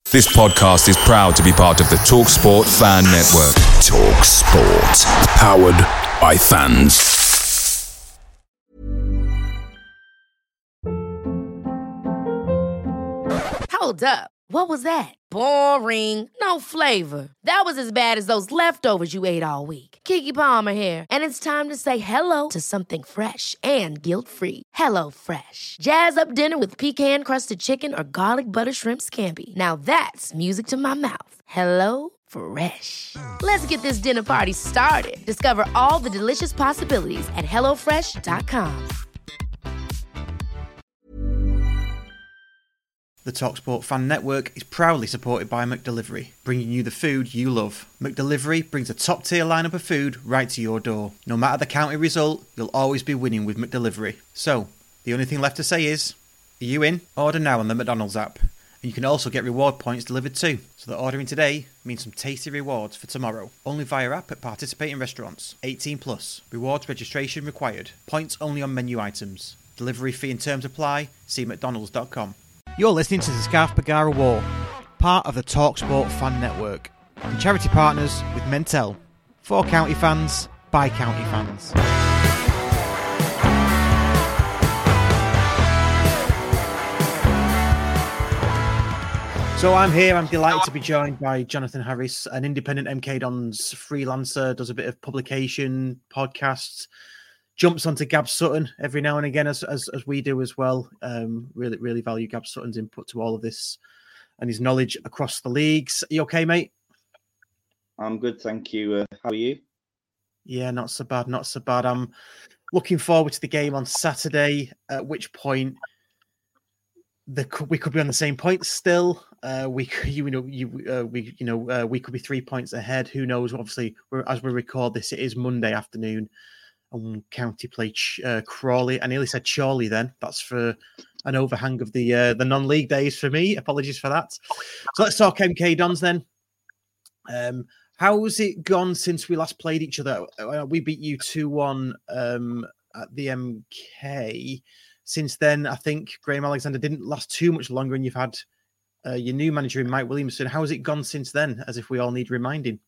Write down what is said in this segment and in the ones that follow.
This podcast is proud to be part of the TalkSport Fan Network. TalkSport. Powered by fans. Hold up. What was that? Boring. No flavor. That was as bad as those leftovers you ate all week. Keke Palmer here. And it's time to say hello to something fresh and guilt-free. Hello Fresh. Jazz up dinner with pecan-crusted chicken or garlic butter shrimp scampi. Now that's music to my mouth. Hello Fresh. Let's get this dinner party started. Discover all the delicious possibilities at hellofresh.com. The TalkSport Fan Network is proudly supported by McDelivery, bringing you the food you love. McDelivery brings a top-tier lineup of food right to your door. No matter the county result, you'll always be winning with McDelivery. So, the only thing left to say is, are you in? Order now on the McDonald's app. And you can also get reward points delivered too. So that ordering today means some tasty rewards for tomorrow. Only via app at participating restaurants. 18 plus. Rewards registration required. Points only on menu items. Delivery fee and terms apply. See mcdonalds.com. You're listening to the Scarf Bagara War, part of the TalkSport Fan Network, and charity partners with Mentel, for county fans, by county fans. So I'm here, I'm delighted to be joined by Jonathan Harris, an independent MK Dons freelancer, does a bit of publication, podcasts, jumps onto Gab Sutton every now and again, as we do as well. Really value Gab Sutton's input to all of this and his knowledge across the leagues. Are you okay, mate? I'm good, thank you. How are you? Yeah, not so bad. I'm looking forward to the game on Saturday, at which point we could be on the same points still. We could be 3 points ahead. Who knows? Obviously, as we record this, it is Monday afternoon. And County play Crawley. I nearly said Chorley then. That's for an overhang of the non-league days for me. Apologies for that. So let's talk MK Dons then. How's it gone since we last played each other? We beat you 2-1 at the MK. Since then, I think Graham Alexander didn't last too much longer, and you've had your new manager in Mike Williamson. How has it gone since then, as if we all need reminding?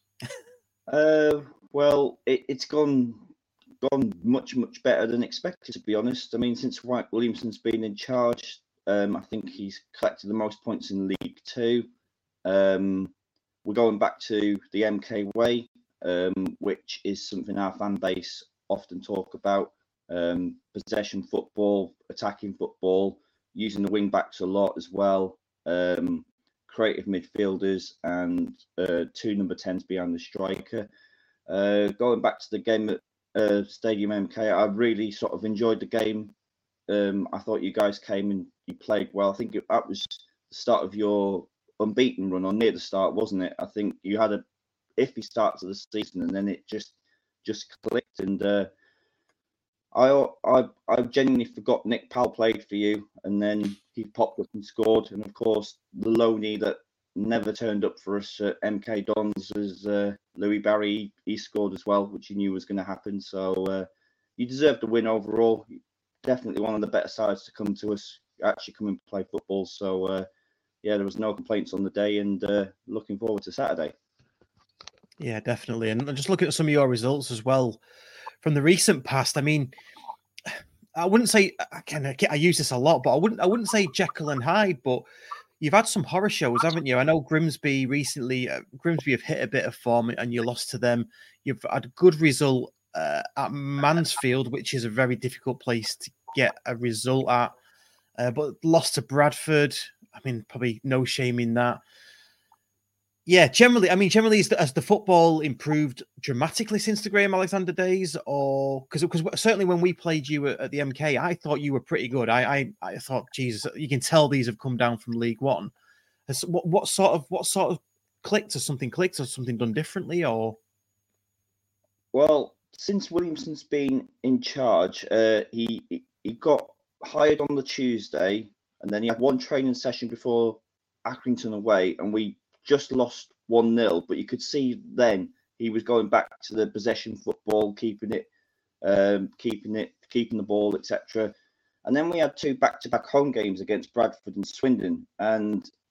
Well, it's gone much better than expected, to be honest. I mean, since Mike Williamson's been in charge, I think he's collected the most points in League Two. We're going back to the MK way, which is something our fan base often talk about. Possession football, attacking football, using the wing backs a lot as well. Creative midfielders and 2 number 10s behind the striker. Going back to the game at Stadium MK, I really sort of enjoyed the game. I thought you guys came and you played well. I think that was the start of your unbeaten run, or near the start, wasn't it? I think you had a iffy start to the season, and then it just clicked. And I genuinely forgot Nick Powell played for you, and then he popped up and scored. And of course, the loanee that never turned up for us at MK Dons was Louis Barry. He scored as well, which you knew was going to happen. So you deserved the win overall. Definitely one of the better sides to come to us, actually come and play football. So yeah, there was no complaints on the day, and looking forward to Saturday. Yeah, definitely. And just looking at some of your results as well from the recent past. I mean, I wouldn't say I use this a lot, but I wouldn't say Jekyll and Hyde, but you've had some horror shows, haven't you? I know Grimsby recently. Grimsby have hit a bit of form, and you lost to them. You've had a good result at Mansfield, which is a very difficult place to get a result at, but lost to Bradford. I mean, probably no shame in that. Yeah, generally, has the football improved dramatically since the Graham Alexander days? Or because certainly when we played you at the MK, I thought you were pretty good. I thought, Jesus, you can tell these have come down from League One. What sort of clicked? Has something clicked? Or something done differently? Or well, since Williamson's been in charge, he got hired on the Tuesday, and then he had one training session before Accrington away, and we just lost 1-0, but you could see then he was going back to the possession football, keeping the ball, etc. And then we had 2 back-to-back home games against Bradford and Swindon, and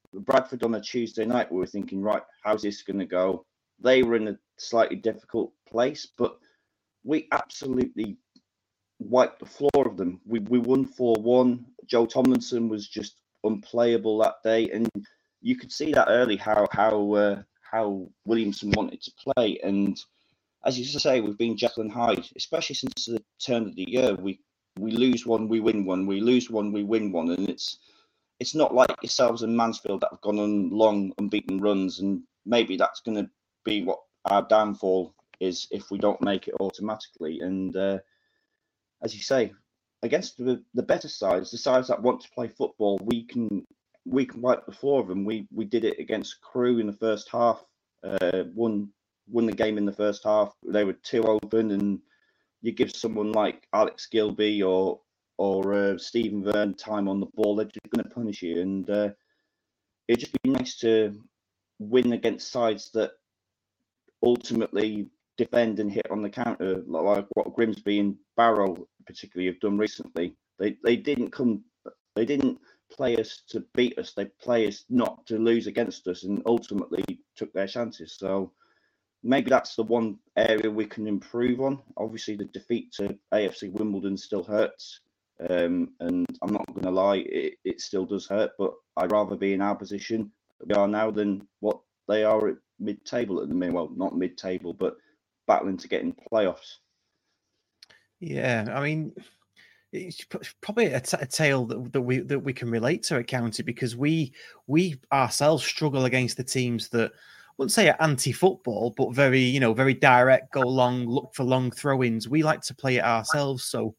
Bradford on a Tuesday night, we were thinking, right, how's this going to go? They were in a slightly difficult place, but we absolutely wiped the floor of them. We won 4-1. Joe Tomlinson was just unplayable that day, and you could see that early how Williamson wanted to play. And as you say, we've been Jekyll and Hyde, especially since the turn of the year. We lose one, we win one. We lose one, we win one, and it's not like yourselves and Mansfield that have gone on long unbeaten runs, and maybe that's going to be what our downfall is if we don't make it automatically. And as you say, against the better sides, the sides that want to play football, we can wipe the floor of them. We did it against Crewe in the first half, won the game in the first half. They were too open, and you give someone like Alex Gilby or Stephen Verne time on the ball, they're just going to punish you. And it'd just be nice to win against sides that ultimately defend and hit on the counter, like what Grimsby and Barrow particularly have done recently. They didn't play us to beat us. They play us not to lose against us, and ultimately took their chances. So maybe that's the one area we can improve on. Obviously, the defeat to AFC Wimbledon still hurts. And I'm not going to lie, it still does hurt, but I'd rather be in our position that we are now than what they are at mid-table at the minute. Well, not mid-table, but battling to get in playoffs. Yeah, I mean, it's probably a tale that we can relate to at County, because we ourselves struggle against the teams that, I wouldn't say are anti-football, but very direct, go long, look for long throw-ins. We like to play it ourselves, so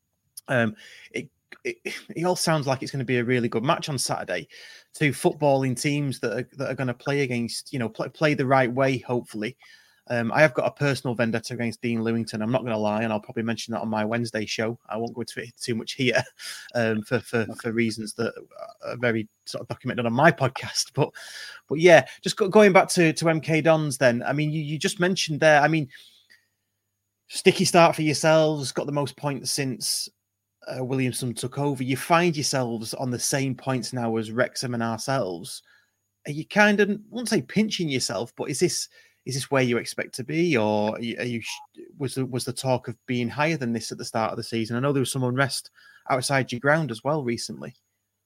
it all sounds like it's going to be a really good match on Saturday. Two footballing teams that are going to play against, play the right way, hopefully. I have got a personal vendetta against Dean Lewington. I'm not going to lie, and I'll probably mention that on my Wednesday show. I won't go into it too much here for reasons that are very sort of documented on my podcast. But yeah, just going back to MK Dons then. I mean, you just mentioned there, I mean, sticky start for yourselves, got the most points since Williamson took over. You find yourselves on the same points now as Wrexham and ourselves. Are you kind of, I won't say pinching yourself, but is this where you expect to be, or was the talk of being higher than this at the start of the season? I know there was some unrest outside your ground as well recently.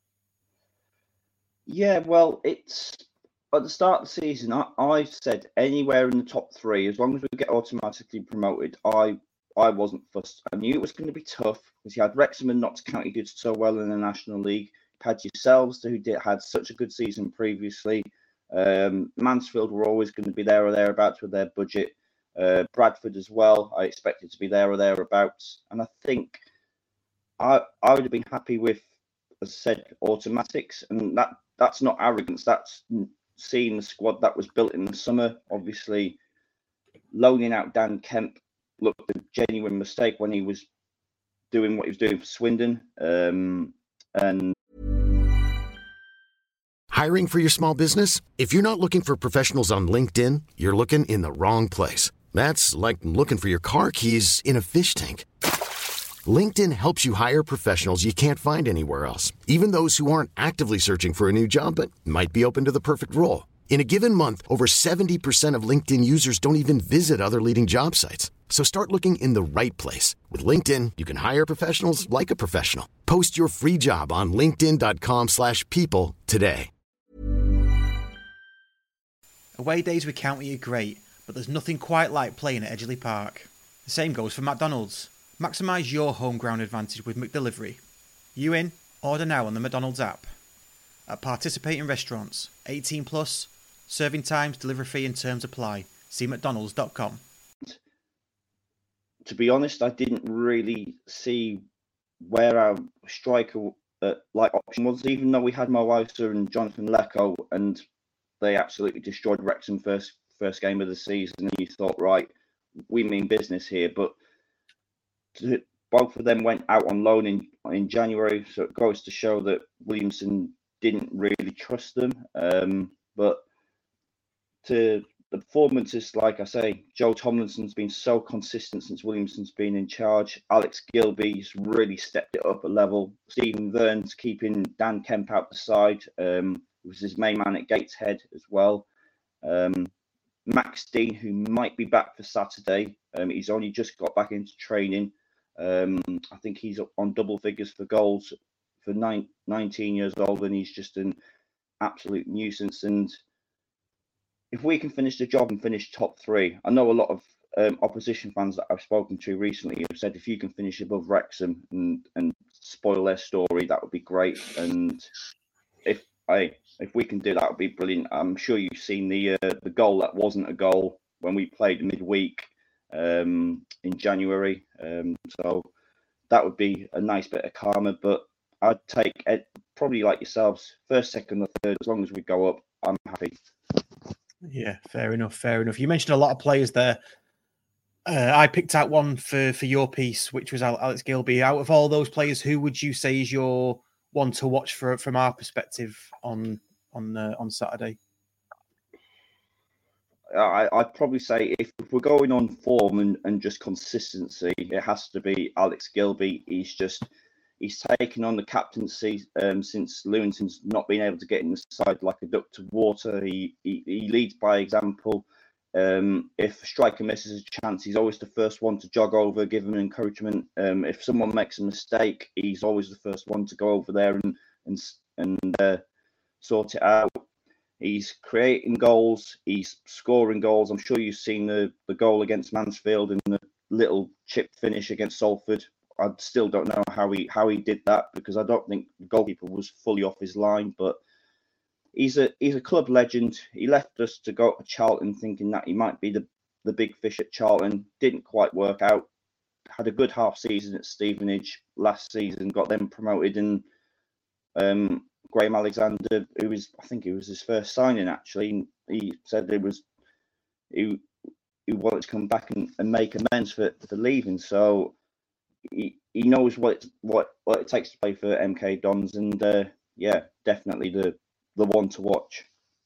Yeah, well, it's at the start of the season. I said anywhere in the top three, as long as we get automatically promoted. I wasn't fussed. I knew it was going to be tough because you had Wrexham and Notts County did so well in the National League. You had yourselves who had such a good season previously. Mansfield were always going to be there or thereabouts with their budget. Bradford as well, I expected to be there or thereabouts. And I think I would have been happy with, as I said, automatics. And that's not arrogance. That's seeing the squad that was built in the summer. Obviously, loaning out Dan Kemp looked a genuine mistake when he was doing what he was doing for Swindon. And Hiring for your small business? If you're not looking for professionals on LinkedIn, you're looking in the wrong place. That's like looking for your car keys in a fish tank. LinkedIn helps you hire professionals you can't find anywhere else, even those who aren't actively searching for a new job but might be open to the perfect role. In a given month, over 70% of LinkedIn users don't even visit other leading job sites. So start looking in the right place. With LinkedIn, you can hire professionals like a professional. Post your free job on linkedin.com/people today. Away days with County are great, but there's nothing quite like playing at Edgeley Park. The same goes for McDonald's. Maximise your home ground advantage with McDelivery. You in? Order now on the McDonald's app. At participating restaurants, 18 plus, serving times, delivery fee and terms apply. See mcdonalds.com. To be honest, I didn't really see where our striker option was, even though we had Mo Wowser and Jonathan Lecco, and they absolutely destroyed Wrexham first game of the season. And you thought, right, we mean business here. But both of them went out on loan in January, so it goes to show that Williamson didn't really trust them. But to the performances, like I say, Joe Tomlinson's been so consistent since Williamson's been in charge. Alex Gilby's really stepped it up a level. Stephen Verne's keeping Dan Kemp out the side. was his main man at Gateshead as well. Max Dean, who might be back for Saturday. He's only just got back into training. I think he's up on double figures for goals for 19 years old, and he's just an absolute nuisance. And if we can finish the job and finish top 3, I know a lot of opposition fans that I've spoken to recently have said if you can finish above Wrexham and spoil their story, that would be great. And if we can do that, it would be brilliant. I'm sure you've seen the goal that wasn't a goal when we played midweek in January. So that would be a nice bit of karma. But I'd take it probably like yourselves, first, second, or third. As long as we go up, I'm happy. Yeah, fair enough. Fair enough. You mentioned a lot of players there. I picked out one for your piece, which was Alex Gilbey. Out of all those players, who would you say is your one to watch from our perspective on Saturday? I'd probably say if we're going on form and just consistency, it has to be Alex Gilbey. He's taken on the captaincy since Lewington's not been able to get in the side like a duck to water. He leads by example. If a striker misses a chance, he's always the first one to jog over, give him encouragement. If someone makes a mistake, he's always the first one to go over there and sort it out. He's creating goals. He's scoring goals. I'm sure you've seen the goal against Mansfield and the little chip finish against Salford. I still don't know how he did that, because I don't think the goalkeeper was fully off his line. But he's a club legend. He left us to go to Charlton thinking that he might be the big fish at Charlton. Didn't quite work out. Had a good half season at Stevenage last season. Got them promoted, and Graham Alexander, I think it was his first signing actually. He said he wanted to come back and make amends for leaving. So he knows what it takes to play for MK Dons, and yeah, definitely the one to watch.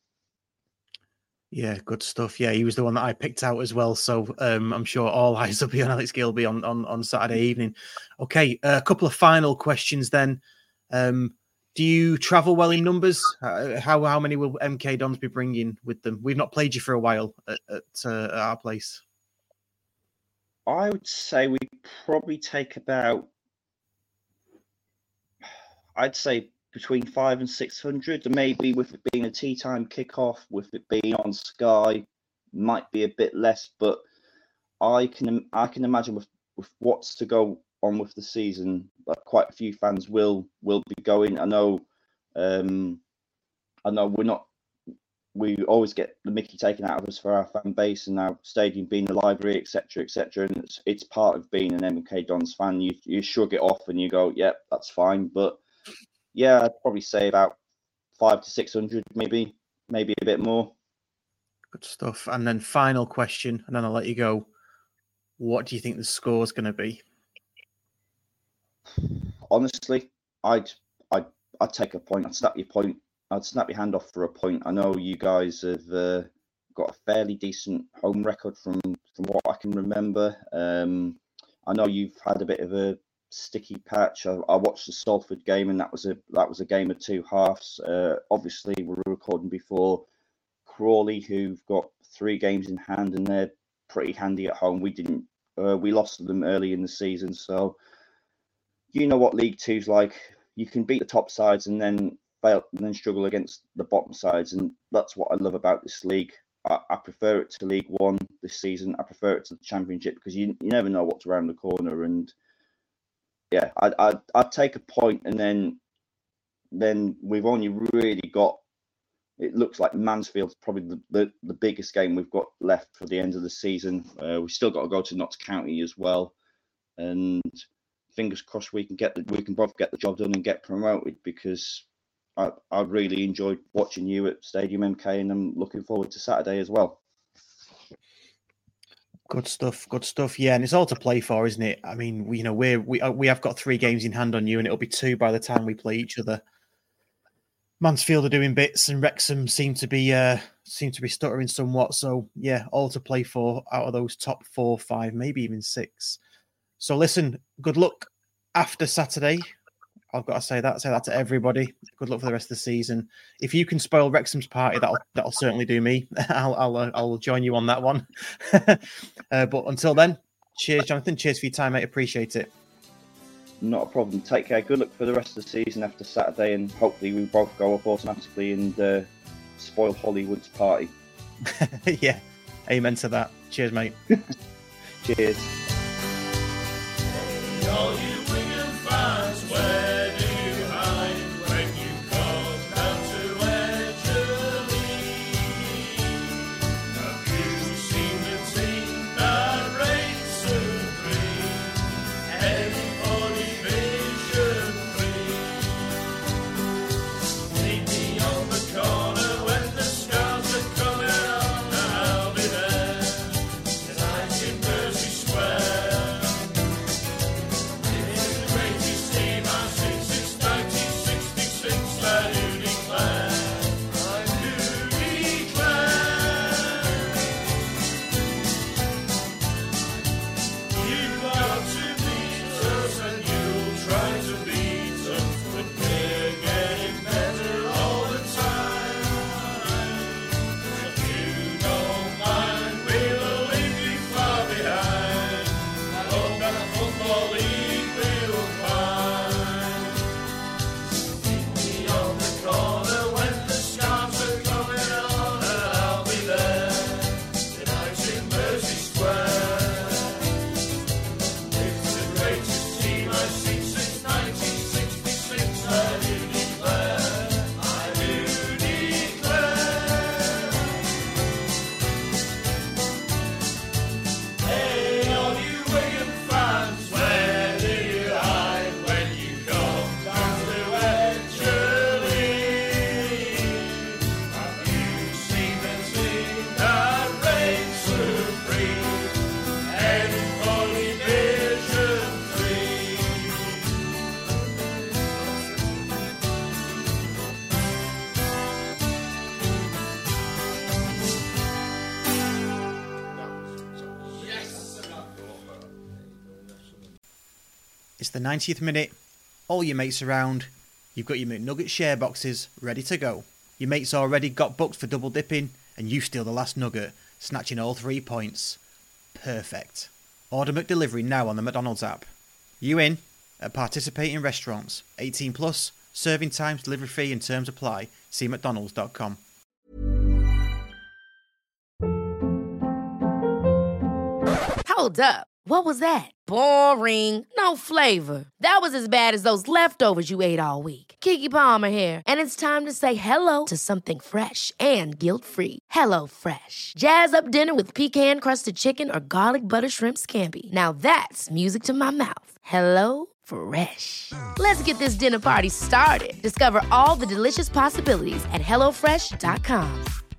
Yeah, good stuff. Yeah, he was the one that I picked out as well. So I'm sure all eyes will be on Alex Gilbey on Saturday evening. Okay, a couple of final questions then. Do you travel well in numbers? How many will MK Dons be bringing with them? We've not played you for a while at our place. I would say we probably take about, I'd say between 500 and 600, and maybe with it being a tea time kickoff, with it being on Sky, might be a bit less. But I can imagine with what's to go on with the season, but quite a few fans will be going. I know we always get the mickey taken out of us for our fan base and our stadium being the library, etc., and it's part of being an MK Dons fan. You shrug it off and you go, yeah, that's fine. But yeah, I'd probably say about 500 to 600, maybe a bit more. Good stuff. And then final question, and then I'll let you go. What do you think the score is going to be? Honestly, I'd take a point. I'd snap your point. I'd snap your hand off for a point. I know you guys have got a fairly decent home record from what I can remember. I know you've had a bit of a sticky patch. I watched the Salford game, and that was a game of two halves. Obviously, we were recording before Crawley, who've got 3 games in hand, and they're pretty handy at home. We lost to them early in the season, so you know what League Two's like. You can beat the top sides and then fail and then struggle against the bottom sides, and that's what I love about this league. I prefer it to League One this season. I prefer it to the Championship, because you never know what's around the corner. And yeah, I'd take a point, and then we've only really got, it looks like Mansfield's probably the biggest game we've got left for the end of the season. We've still got to go to Notts County as well, and fingers crossed we can both get the job done and get promoted, because I really enjoyed watching you at Stadium MK, and I'm looking forward to Saturday as well. Good stuff. Yeah, and it's all to play for, isn't it? I mean, we have got 3 games in hand on you, and it'll be 2 by the time we play each other. Mansfield are doing bits, and Wrexham seem to be stuttering somewhat. So yeah, all to play for out of those top 4, 5, maybe even 6. So listen, good luck after Saturday. I've got to say that to everybody. Good luck for the rest of the season. If you can spoil Wrexham's party, that'll certainly do me. I'll join you on that one. But until then, cheers, Jonathan. Cheers for your time, mate. Appreciate it. Not a problem. Take care. Good luck for the rest of the season after Saturday, and hopefully we both go up automatically and spoil Hollywood's party. Yeah, amen to that. Cheers, mate. Cheers. All you Wigan fans, where do you hide when you come down to Edgerley? Have you seen the team that reigns supreme? Everybody Division 3. Meet me on the corner when the Scouts are coming on, and I'll be there tonight in Mersey Square. It's the 90th minute. All your mates around. You've got your McNugget share boxes ready to go. Your mates already got booked for double dipping, and you steal the last nugget, snatching all 3 points. Perfect. Order McDelivery now on the McDonald's app. You in? At participating restaurants. 18 plus. Serving times, delivery fee and terms apply. See mcdonalds.com. Hold up. What was that? Boring. No flavor. That was as bad as those leftovers you ate all week. Keke Palmer here, and it's time to say hello to something fresh and guilt-free. Hello Fresh. Jazz up dinner with pecan-crusted chicken or garlic butter shrimp scampi. Now that's music to my mouth. Hello Fresh. Let's get this dinner party started. Discover all the delicious possibilities at HelloFresh.com.